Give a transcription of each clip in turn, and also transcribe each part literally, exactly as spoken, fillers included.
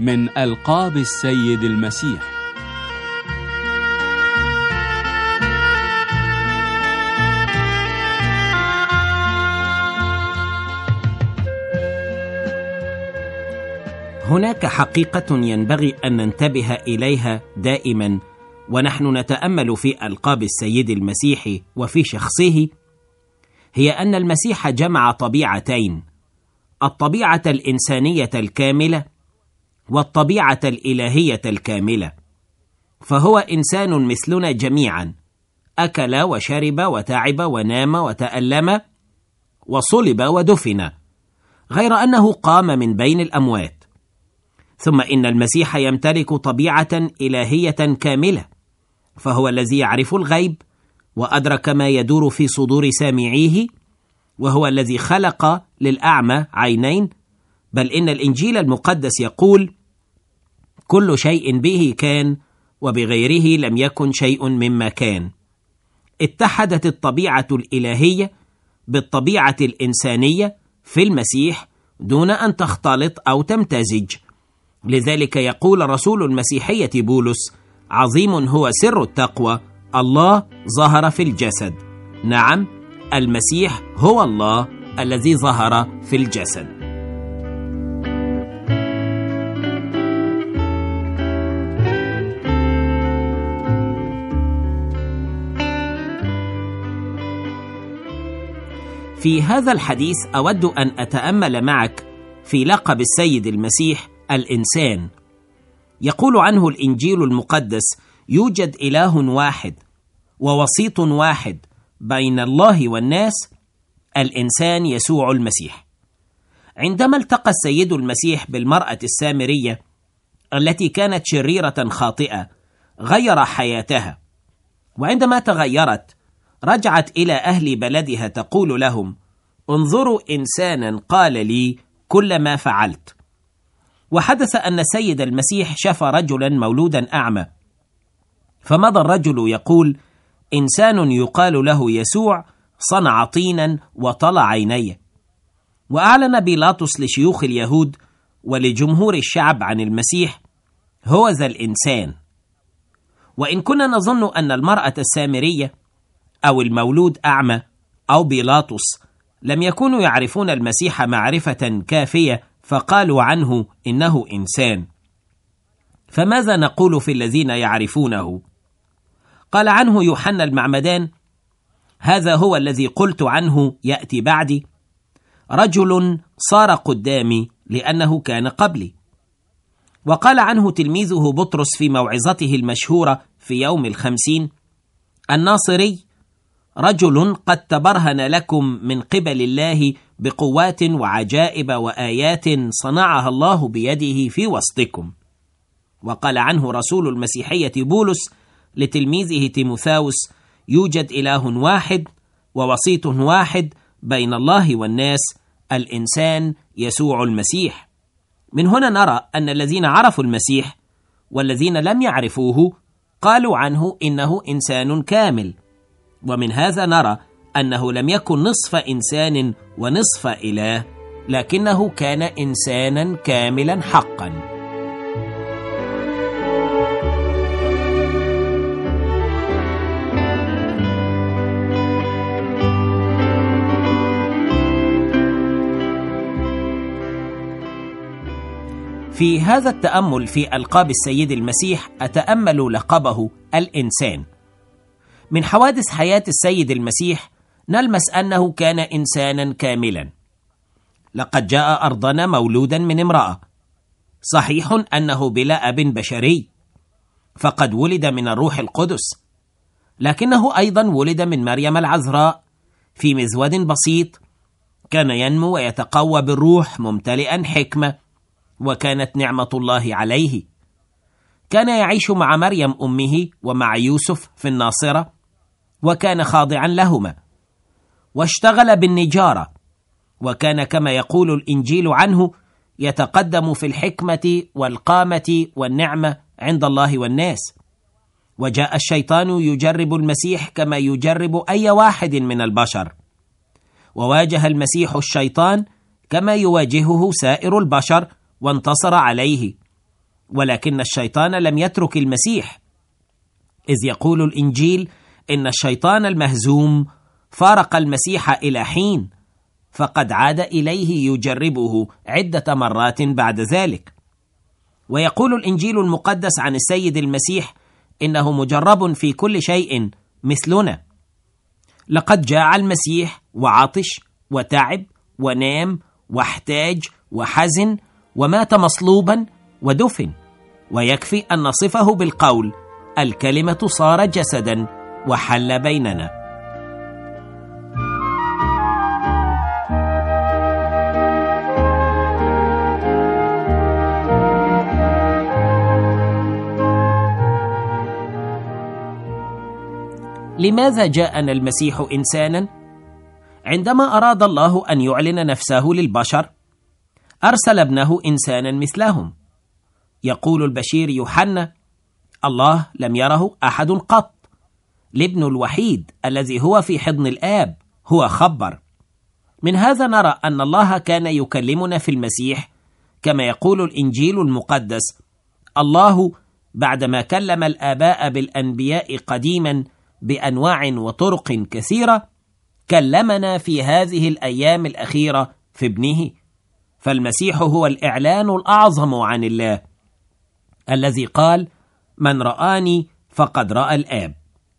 من ألقاب السيد المسيح. هناك حقيقة ينبغي أن ننتبه إليها دائما ونحن نتأمل في ألقاب السيد المسيح وفي شخصه، هي أن المسيح جمع طبيعتين: الطبيعة الإنسانية الكاملة والطبيعة الإلهية الكاملة. فهو إنسان مثلنا جميعا، أكل وشرب وتعب ونام وتألم وصلب ودفن، غير أنه قام من بين الأموات. ثم إن المسيح يمتلك طبيعة إلهية كاملة، فهو الذي يعرف الغيب وأدرك ما يدور في صدور سامعيه، وهو الذي خلق للأعمى عينين، بل إن الإنجيل المقدس يقول: كل شيء به كان وبغيره لم يكن شيء مما كان. اتحدت الطبيعة الإلهية بالطبيعة الإنسانية في المسيح دون أن تختلط أو تمتزج. لذلك يقول رسول المسيحية بولس: عظيم هو سر التقوى، الله ظهر في الجسد. نعم، المسيح هو الله الذي ظهر في الجسد. في هذا الحديث أود أن أتأمل معك في لقب السيد المسيح الإنسان. يقول عنه الإنجيل المقدس: يوجد إله واحد ووسيط واحد بين الله والناس، الإنسان يسوع المسيح. عندما التقى السيد المسيح بالمرأة السامرية التي كانت شريرة خاطئة، غير حياتها، وعندما تغيرت رجعت إلى أهل بلدها تقول لهم: انظروا إنسانا قال لي كل ما فعلت. وحدث أن السيد المسيح شفى رجلا مولودا أعمى، فمضى الرجل يقول: إنسان يقال له يسوع صنع طينا وطلع عيني. وأعلن بيلاطس لشيوخ اليهود ولجمهور الشعب عن المسيح: هو ذا الإنسان. وإن كنا نظن أن المرأة السامرية أو المولود أعمى أو بيلاطس لم يكونوا يعرفون المسيح معرفة كافية فقالوا عنه إنه إنسان، فماذا نقول في الذين يعرفونه؟ قال عنه يوحنا المعمدان: هذا هو الذي قلت عنه يأتي بعدي، رجل صار قدامي لأنه كان قبلي. وقال عنه تلميذه بطرس في موعظته المشهورة في يوم الخمسين: الناصري رجل قد تبرهن لكم من قبل الله بقوات وعجائب وآيات صنعها الله بيده في وسطكم. وقال عنه رسول المسيحية بولس لتلميذه تيموثاوس: يوجد إله واحد ووسيط واحد بين الله والناس، الإنسان يسوع المسيح. من هنا نرى أن الذين عرفوا المسيح والذين لم يعرفوه قالوا عنه إنه إنسان كامل، ومن هذا نرى أنه لم يكن نصف إنسان ونصف إله، لكنه كان إنسانا كاملا حقا. في هذا التأمل في ألقاب السيد المسيح أتأمل لقبه الإنسان. من حوادث حياة السيد المسيح نلمس أنه كان إنسانا كاملا. لقد جاء أرضنا مولودا من امرأة، صحيح أنه بلا أب بشري، فقد ولد من الروح القدس، لكنه أيضا ولد من مريم العذراء في مزود بسيط، كان ينمو ويتقوى بالروح ممتلئا حكمة، وكانت نعمة الله عليه. كان يعيش مع مريم أمه ومع يوسف في الناصرة، وكان خاضعا لهما، واشتغل بالنجارة، وكان كما يقول الإنجيل عنه يتقدم في الحكمة والقامة والنعمة عند الله والناس. وجاء الشيطان يجرب المسيح كما يجرب أي واحد من البشر، وواجه المسيح الشيطان كما يواجهه سائر البشر وانتصر عليه، ولكن الشيطان لم يترك المسيح، إذ يقول الإنجيل إن الشيطان المهزوم فارق المسيح إلى حين، فقد عاد إليه يجربه عدة مرات بعد ذلك. ويقول الإنجيل المقدس عن السيد المسيح إنه مجرب في كل شيء مثلنا. لقد جاع المسيح وعطش وتعب ونام واحتاج وحزن ومات مصلوبا ودفن، ويكفي أن نصفه بالقول: الكلمة صار جسدا وحل بيننا. لماذا جاءنا المسيح إنسانا؟ عندما أراد الله أن يعلن نفسه للبشر أرسل ابنه إنسانا مثلهم. يقول البشير يوحنا: الله لم يره أحد قط، الابن الوحيد الذي هو في حضن الآب هو خبر. من هذا نرى أن الله كان يكلمنا في المسيح، كما يقول الإنجيل المقدس: الله بعدما كلم الآباء بالأنبياء قديما بأنواع وطرق كثيرة كلمنا في هذه الأيام الأخيرة في ابنه. فالمسيح هو الإعلان الأعظم عن الله الذي قال: من رآني فقد رأى الآب.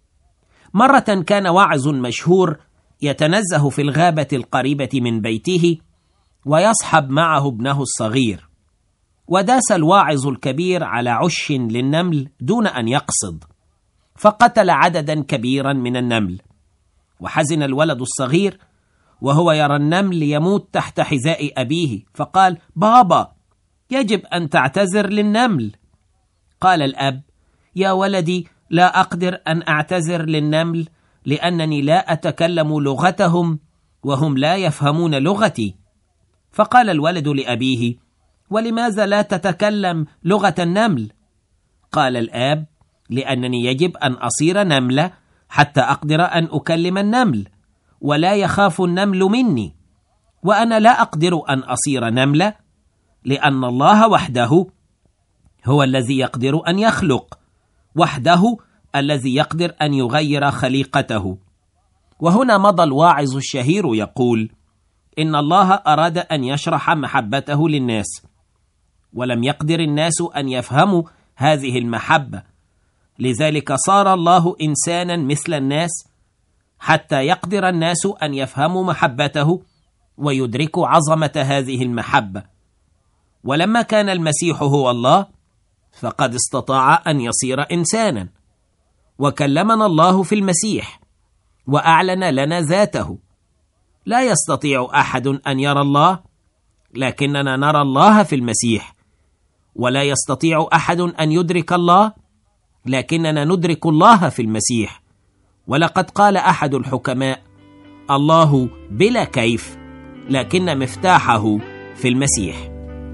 مرة كان واعظ مشهور يتنزه في الغابة القريبة من بيته ويصحب معه ابنه الصغير، وداس الواعظ الكبير على عش للنمل دون أن يقصد، فقتل عددا كبيرا من النمل. وحزن الولد الصغير وهو يرى النمل يموت تحت حذاء أبيه، فقال: بابا، يجب أن تعتذر للنمل. قال الأب: يا ولدي، لا أقدر أن أعتذر للنمل لأنني لا أتكلم لغتهم وهم لا يفهمون لغتي. فقال الولد لأبيه: ولماذا لا تتكلم لغة النمل؟ قال الآب: لأنني يجب أن أصير نملة حتى أقدر أن أكلم النمل، ولا يخاف النمل مني، وأنا لا أقدر أن أصير نملة لأن الله وحده هو الذي يقدر أن يخلق، وحده الذي يقدر أن يغير خليقته. وهنا مضى الواعظ الشهير يقول: إن الله أراد أن يشرح محبته للناس، ولم يقدر الناس أن يفهموا هذه المحبة، لذلك صار الله إنسانا مثل الناس حتى يقدر الناس أن يفهموا محبته ويدركوا عظمة هذه المحبة. ولما كان المسيح هو الله فقد استطاع أن يصير إنسانا، وكلمنا الله في المسيح وأعلن لنا ذاته. لا يستطيع أحد أن يرى الله، لكننا نرى الله في المسيح، ولا يستطيع أحد أن يدرك الله، لكننا ندرك الله في المسيح. ولقد قال أحد الحكماء: الله بلا كيف، لكن مفتاحه في المسيح.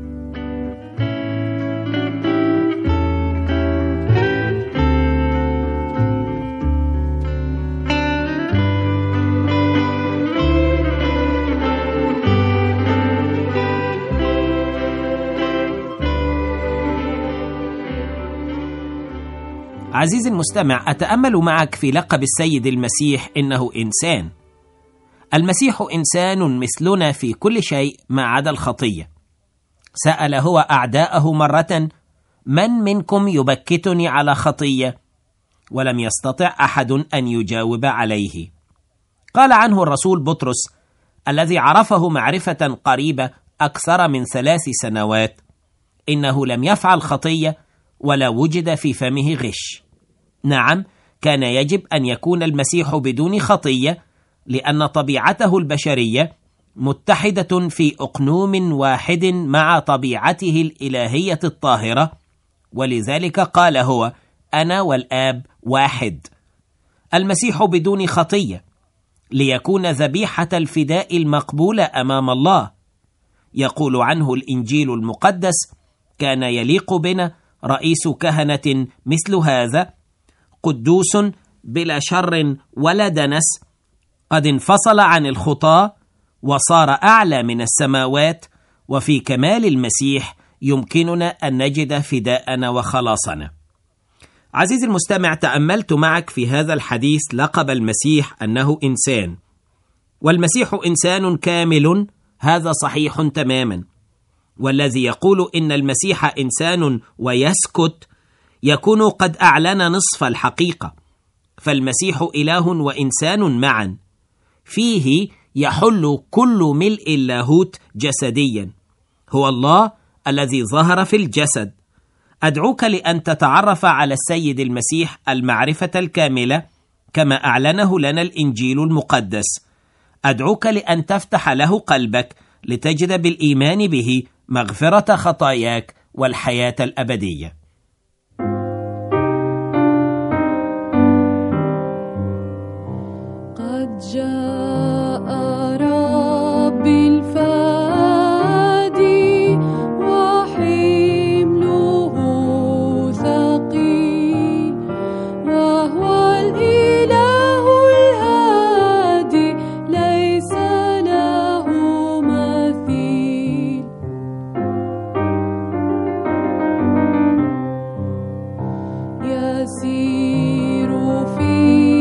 عزيزي المستمع، أتأمل معك في لقب السيد المسيح إنه إنسان. المسيح إنسان مثلنا في كل شيء ما عدا الخطية. سأل هو أعداءه مرة: من منكم يبكتني على خطية؟ ولم يستطع أحد أن يجاوب عليه. قال عنه الرسول بطرس الذي عرفه معرفة قريبة أكثر من ثلاث سنوات: إنه لم يفعل خطية ولا وجد في فمه غش. نعم، كان يجب أن يكون المسيح بدون خطية، لأن طبيعته البشرية متحدة في أقنوم واحد مع طبيعته الإلهية الطاهرة، ولذلك قال هو: أنا والآب واحد. المسيح بدون خطية ليكون ذبيحة الفداء المقبولة أمام الله. يقول عنه الإنجيل المقدس: كان يليق بنا رئيس كهنة مثل هذا، قدوس بلا شر ولا دنس، قد انفصل عن الخطاة وصار أعلى من السماوات، وفي كمال المسيح يمكننا أن نجد فداءنا وخلاصنا. عزيزي المستمع، تأملت معك في هذا الحديث لقب المسيح أنه إنسان، والمسيح إنسان كامل، هذا صحيح تماما. والذي يقول إن المسيح إنسان ويسكت يكون قد أعلن نصف الحقيقة، فالمسيح إله وإنسان معا، فيه يحل كل ملء اللاهوت جسديا، هو الله الذي ظهر في الجسد. أدعوك لأن تتعرف على السيد المسيح المعرفة الكاملة كما أعلنه لنا الإنجيل المقدس. أدعوك لأن تفتح له قلبك لتجد بالإيمان به مغفرة خطاياك والحياة الأبدية. قد جاء ربي الفادي وحمله ثقيل، وهو الإله الهادي ليس له مثيل. يسير في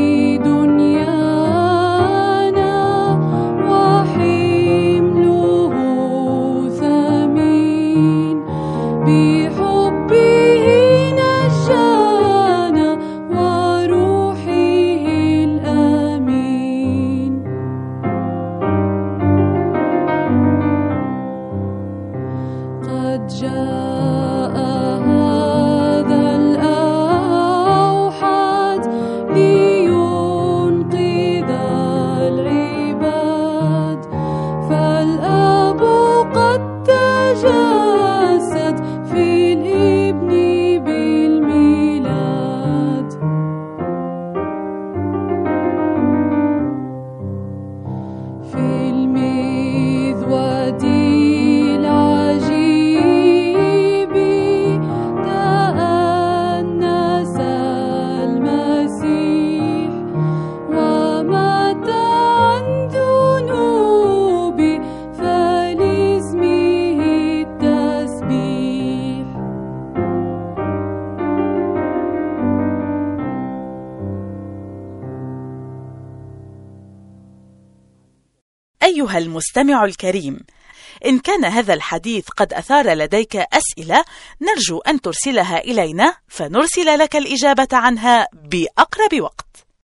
أيها المستمع الكريم، إن كان هذا الحديث قد أثار لديك أسئلة نرجو أن ترسلها إلينا فنرسل لك الإجابة عنها بأقرب وقت.